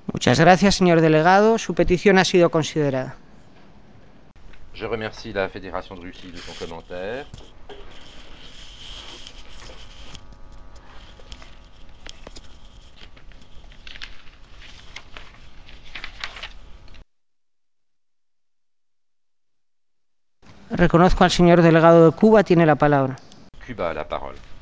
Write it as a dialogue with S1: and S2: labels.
S1: Muchas gracias, señor delegado. Su petición ha sido considerada.
S2: Je remercie la Fédération de Russie de son commentaire.
S1: Reconozco al señor delegado de Cuba. Tiene la palabra.
S2: Cuba a la parole.